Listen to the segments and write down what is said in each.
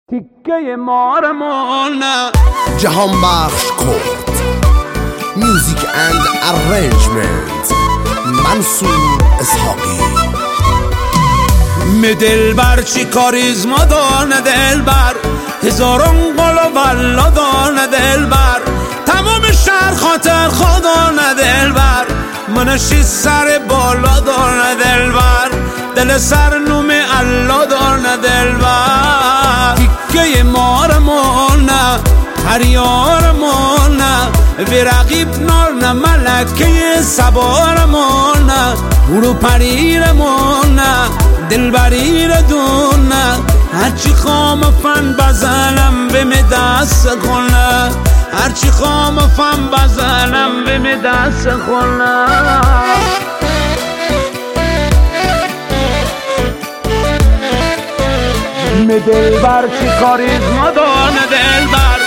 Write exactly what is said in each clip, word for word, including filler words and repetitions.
تیکه مارمون جهان بخش کرد میوزیک اند ارنجمنت منصور اسحاقی. می دلبر چی کاریزما دانه دلبر، هزاران قل و بلا دانه دلبر، تمام شهر خاطر خدانه دلبر، منشی سر بالا دانه دلبر، دل سر نوم الله دانه دلبر. تیکه مارمون هریارمون وی رقیب نار ملکه سوارمون، برو پریرمون دلبری ردون، هرچی خام فن بزنم به می دست کنه، هرچی خام فن بزنم به می دست کنه. می دلبر چی کاریزما دانه دلبر،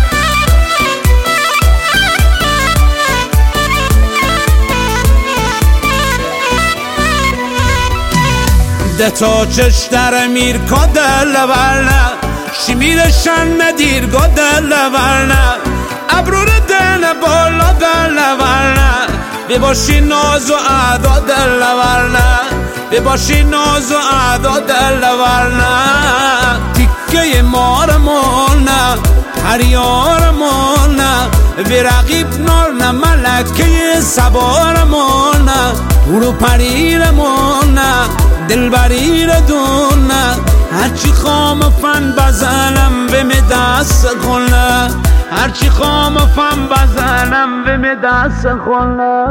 ده تا چش در میر کدل ورنه، شمیرشن ندیر گدل ورنه، ابرور دل بالا دل ورنه، بباشی ناز و ادا دل ورنه، بباشی ناز و ادا دل ورنه. تیکه مارمون هریارمون وی رقیب نار ملکه سوارمون، برو پریرمون دلبری ردون، هرچی خام فن بزنم به می دست کنه، هرچی خام فن بزنم به می دست کنه.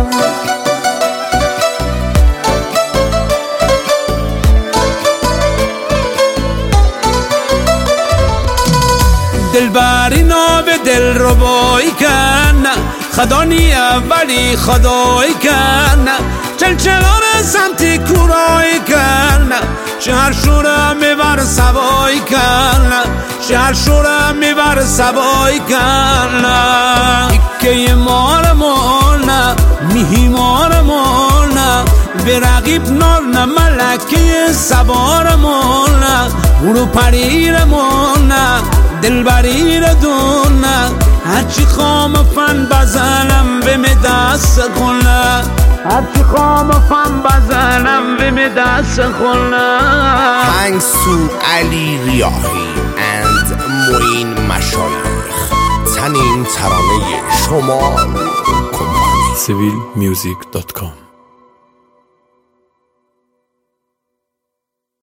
دلبری ناب دل رو بایی کن، خدا نیه ولی خدایی کن، چلچلار سمتی کورایی کن، شهر شوره میبر سوایی کن، شهر شوره میبر سوایی کن. تیکه مارمون میهیمارمون به رقیب نار ملکه سوارمون، برو پریرمون دلبری ردون، هرچی خام فن بزنم به می دست کنه، هرچی خام فن بزنم به می دست کنه. منصور علی ریاحی اند معین مشایخ، تنین ترانه شما کمپانی. سیویل میوزیک دات کام